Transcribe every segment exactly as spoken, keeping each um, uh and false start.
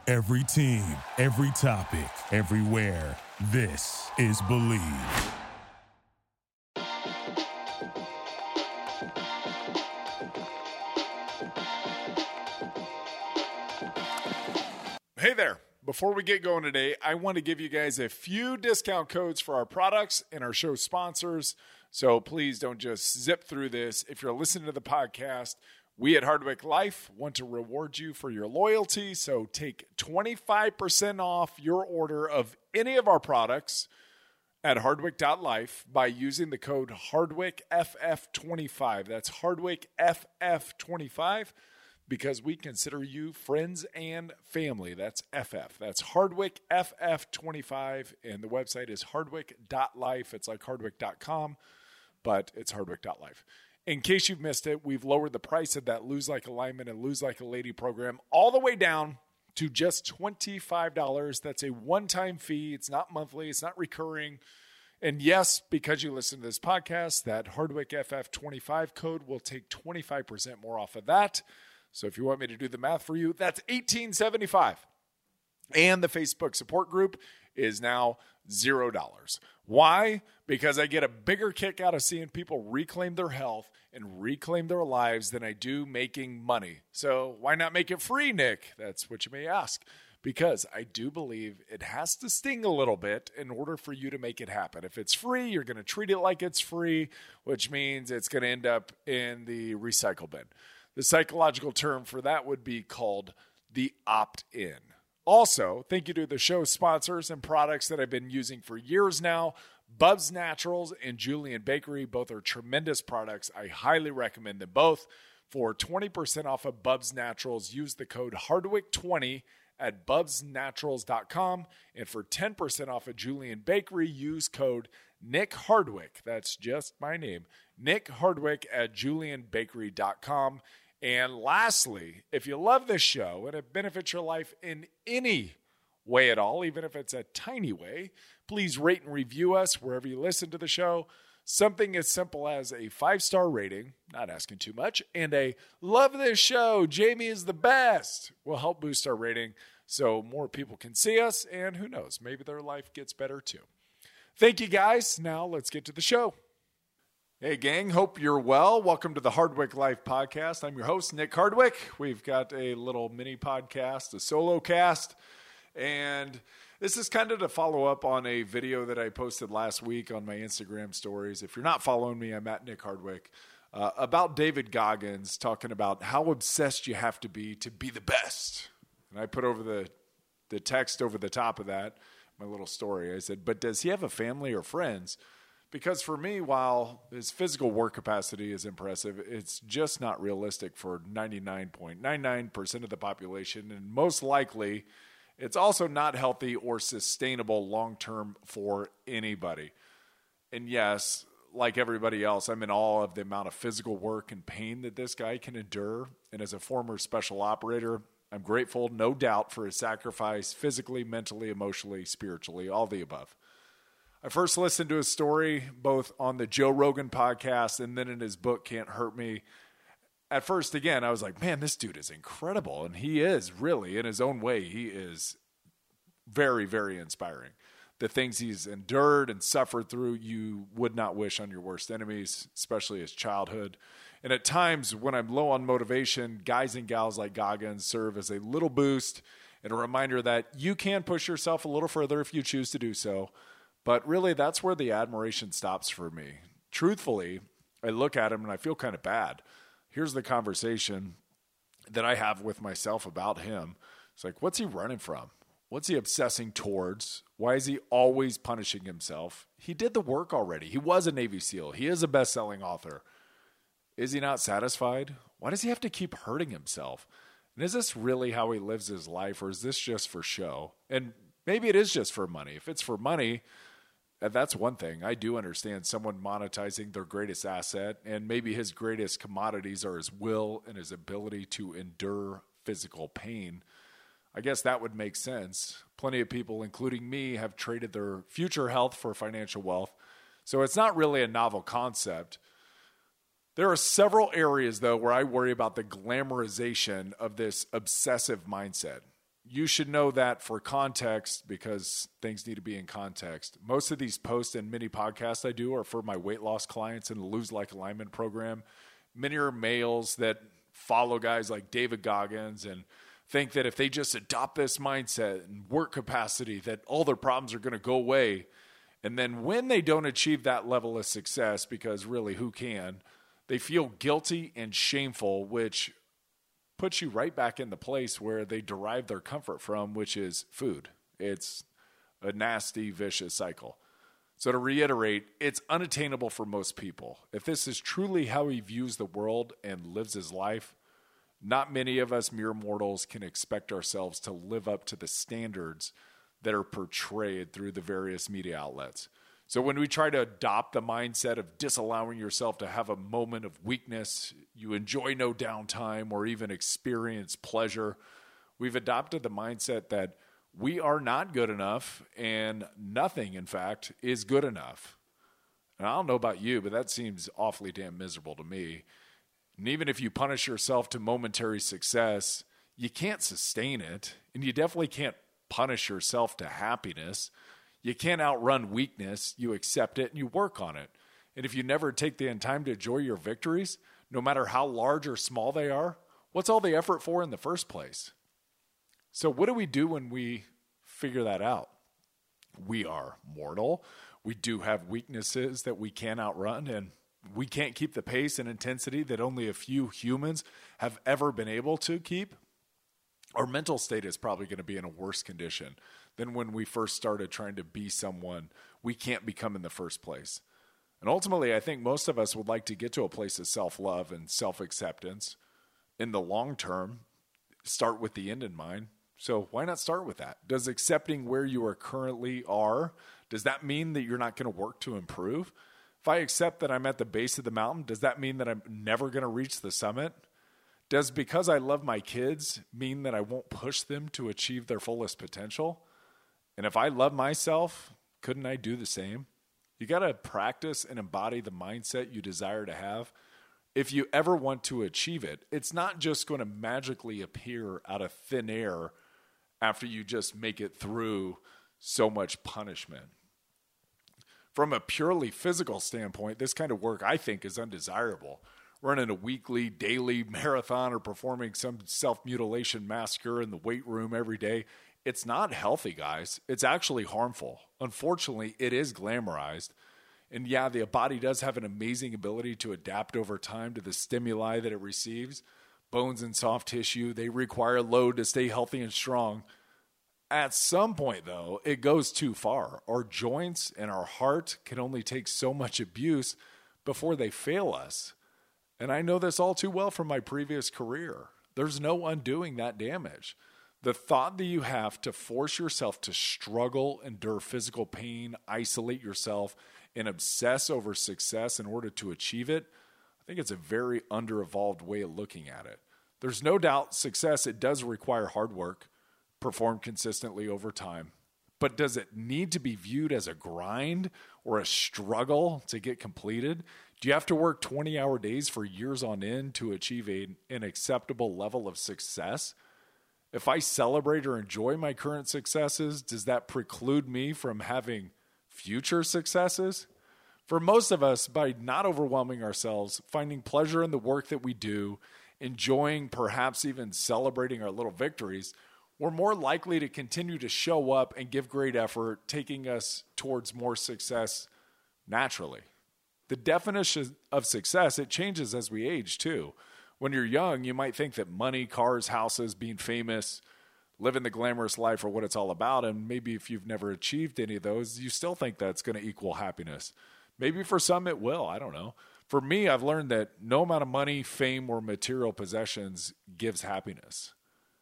Every team, every topic, everywhere. This is Believe. Hey there. Before we get going today, I want to give you guys a few discount codes for our products and our show sponsors. So please don't just zip through this. If you're listening to the podcast, we at Hardwick Life want to reward you for your loyalty. So take twenty-five percent off your order of any of our products at hardwick dot life by using the code Hardwick F F twenty-five. That's Hardwick F F twenty-five. Because we consider you friends and family. That's F F. That's Hardwick F F twenty-five, and the website is hardwick dot life. It's like hardwick dot com, but it's hardwick dot life. In case you've missed it, we've lowered the price of that Lose Like a Lineman and Lose Like a Lady program all the way down to just twenty-five dollars. That's a one-time fee. It's not monthly. It's not recurring. And yes, because you listen to this podcast, that Hardwick F F twenty-five code will take twenty-five percent more off of that. So if you want me to do the math for you, that's eighteen seventy-five. And the Facebook support group is now zero dollars. Why? Because I get a bigger kick out of seeing people reclaim their health and reclaim their lives than I do making money. So why not make it free, Nick? That's what you may ask. Because I do believe it has to sting a little bit in order for you to make it happen. If it's free, you're going to treat it like it's free, which means it's going to end up in the recycle bin. The psychological term for that would be called the opt-in. Also, thank you to the show sponsors and products that I've been using for years now. Bubs Naturals and Julian Bakery, both are tremendous products. I highly recommend them both. For twenty percent off of Bubs Naturals, use the code Hardwick twenty at bubs naturals dot com. And for ten percent off of Julian Bakery, use code Nick Hardwick. That's just my name. Nick Hardwick at julian bakery dot com. And lastly, if you love this show and it benefits your life in any way at all, even if it's a tiny way, please rate and review us wherever you listen to the show. Something as simple as a five-star rating, not asking too much, and a love this show, Jamie is the best, will help boost our rating so more people can see us, and who knows, maybe their life gets better too. Thank you, guys. Now let's get to the show. Hey, gang. Hope you're well. Welcome to the Hardwick Life Podcast. I'm your host, Nick Hardwick. We've got a little mini podcast, a solo cast, and this is kind of to follow up on a video that I posted last week on my Instagram stories. If you're not following me, I'm at Nick Hardwick, uh, about David Goggins, talking about how obsessed you have to be to be the best. And I put over the, the text over the top of that, my little story. I said, but does he have a family or friends? Because for me, while his physical work capacity is impressive, it's just not realistic for ninety-nine point nine nine percent of the population. And most likely, it's also not healthy or sustainable long-term for anybody. And yes, like everybody else, I'm in awe of the amount of physical work and pain that this guy can endure. And as a former special operator, I'm grateful, no doubt, for his sacrifice physically, mentally, emotionally, spiritually, all the above. I first listened to his story both on the Joe Rogan podcast and then in his book, Can't Hurt Me. At first, again, I was like, man, this dude is incredible. And he is really, in his own way, he is very, very inspiring. The things he's endured and suffered through, you would not wish on your worst enemies, especially his childhood. And at times when I'm low on motivation, guys and gals like Goggins serve as a little boost and a reminder that you can push yourself a little further if you choose to do so. But really, that's where the admiration stops for me. Truthfully, I look at him and I feel kind of bad. Here's the conversation that I have with myself about him. It's like, what's he running from? What's he obsessing towards? Why is he always punishing himself? He did the work already. He was a Navy SEAL. He is a best-selling author. Is he not satisfied? Why does he have to keep hurting himself? And is this really how he lives his life, or is this just for show? And maybe it is just for money. If it's for money, that's one thing. I do understand someone monetizing their greatest asset, and maybe his greatest commodities are his will and his ability to endure physical pain. I guess that would make sense. Plenty of people, including me, have traded their future health for financial wealth. So it's not really a novel concept. There are several areas, though, where I worry about the glamorization of this obsessive mindset. you should know that for context, because things need to be in context. Most of these posts and mini podcasts I do are for my weight loss clients in the Lose Like Alignment program. Many are males that follow guys like David Goggins and think that if they just adopt this mindset and work capacity, that all their problems are going to go away. And then when they don't achieve that level of success, because really who can, they feel guilty and shameful, which puts you right back in the place where they derive their comfort from, which is food. It's a nasty, vicious cycle. So to reiterate, it's unattainable for most people. If this is truly how he views the world and lives his life, not many of us mere mortals can expect ourselves to live up to the standards that are portrayed through the various media outlets. So when we try to adopt the mindset of disallowing yourself to have a moment of weakness, you enjoy no downtime or even experience pleasure, we've adopted the mindset that we are not good enough and nothing, in fact, is good enough. And I don't know about you, but that seems awfully damn miserable to me. And even if you punish yourself to momentary success, you can't sustain it, and you definitely can't punish yourself to happiness. You can't outrun weakness. You accept it and you work on it. And if you never take the time to enjoy your victories, no matter how large or small they are, what's all the effort for in the first place? So what do we do when we figure that out? We are mortal. We do have weaknesses that we can't outrun, and we can't keep the pace and intensity that only a few humans have ever been able to keep. Our mental state is probably going to be in a worse condition than when we first started trying to be someone we can't become in the first place. And ultimately, I think most of us would like to get to a place of self-love and self-acceptance. In the long term, start with the end in mind. So why not start with that? Does accepting where you are currently are, does that mean that you're not going to work to improve? If I accept that I'm at the base of the mountain, does that mean that I'm never going to reach the summit? Does because I love my kids mean that I won't push them to achieve their fullest potential? And if I love myself, couldn't I do the same? You got to practice and embody the mindset you desire to have. If you ever want to achieve it, it's not just going to magically appear out of thin air after you just make it through so much punishment. From a purely physical standpoint, this kind of work, I think, is undesirable. Running a weekly, daily marathon or performing some self-mutilation massacre in the weight room every day, it's not healthy, guys. It's actually harmful. Unfortunately, it is glamorized. And yeah, the body does have an amazing ability to adapt over time to the stimuli that it receives. Bones and soft tissue, they require load to stay healthy and strong. At some point, though, it goes too far. Our joints and our heart can only take so much abuse before they fail us. And I know this all too well from my previous career. There's no undoing that damage. The thought that you have to force yourself to struggle, endure physical pain, isolate yourself, and obsess over success in order to achieve it, I think it's a very under-evolved way of looking at it. There's no doubt success, it does require hard work, performed consistently over time. But does it need to be viewed as a grind or a struggle to get completed? Do you have to work twenty-hour days for years on end to achieve a, an acceptable level of success? If I celebrate or enjoy my current successes, does that preclude me from having future successes? For most of us, by not overwhelming ourselves, finding pleasure in the work that we do, enjoying, perhaps even celebrating our little victories, we're more likely to continue to show up and give great effort, taking us towards more success naturally. The definition of success, it changes as we age too. When you're young, you might think that money, cars, houses, being famous, living the glamorous life are what it's all about. And maybe if you've never achieved any of those, you still think that's going to equal happiness. Maybe for some it will. I don't know. For me, I've learned that no amount of money, fame, or material possessions gives happiness.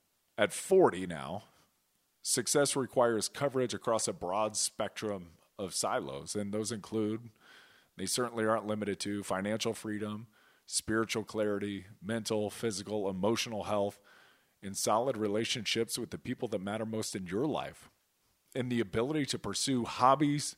At forty now, success requires coverage across a broad spectrum of silos, and those include, they certainly aren't limited to, financial freedom, spiritual clarity, mental, physical, emotional health, and solid relationships with the people that matter most in your life, and the ability to pursue hobbies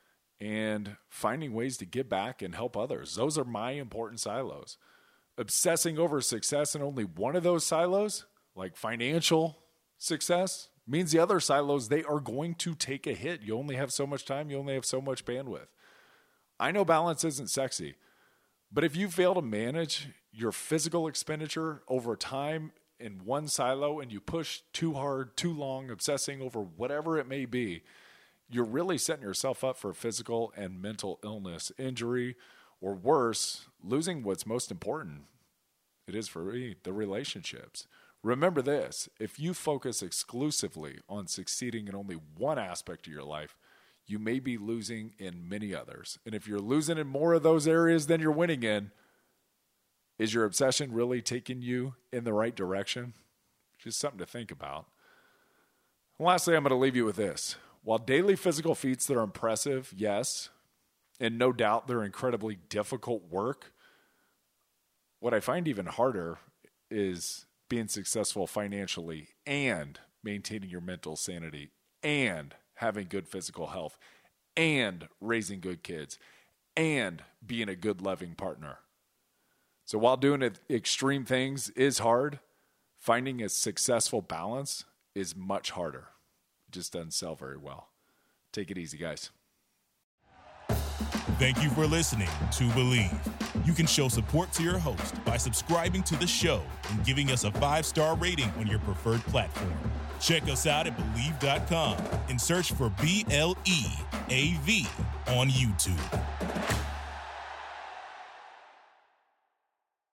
and finding ways to give back and help others. Those are my important silos. Obsessing over success in only one of those silos, like financial, success means the other silos, they are going to take a hit. You only have so much time. You only have so much bandwidth. I know balance isn't sexy, but if you fail to manage your physical expenditure over time in one silo and you push too hard, too long, obsessing over whatever it may be, you're really setting yourself up for physical and mental illness, injury, or worse, losing what's most important. It is for me, the relationships. Remember this, if you focus exclusively on succeeding in only one aspect of your life, you may be losing in many others. And if you're losing in more of those areas than you're winning in, is your obsession really taking you in the right direction? Just something to think about. And lastly, I'm going to leave you with this. While daily physical feats that are impressive, yes, and no doubt they're incredibly difficult work, what I find even harder is being successful financially and maintaining your mental sanity and having good physical health and raising good kids and being a good loving partner. So while doing extreme things is hard, finding a successful balance is much harder. It just doesn't sell very well. Take it easy, guys. Thank you for listening to Believe. You can show support to your host by subscribing to the show and giving us a five-star rating on your preferred platform. Check us out at Believe dot com and search for B L E A V on YouTube.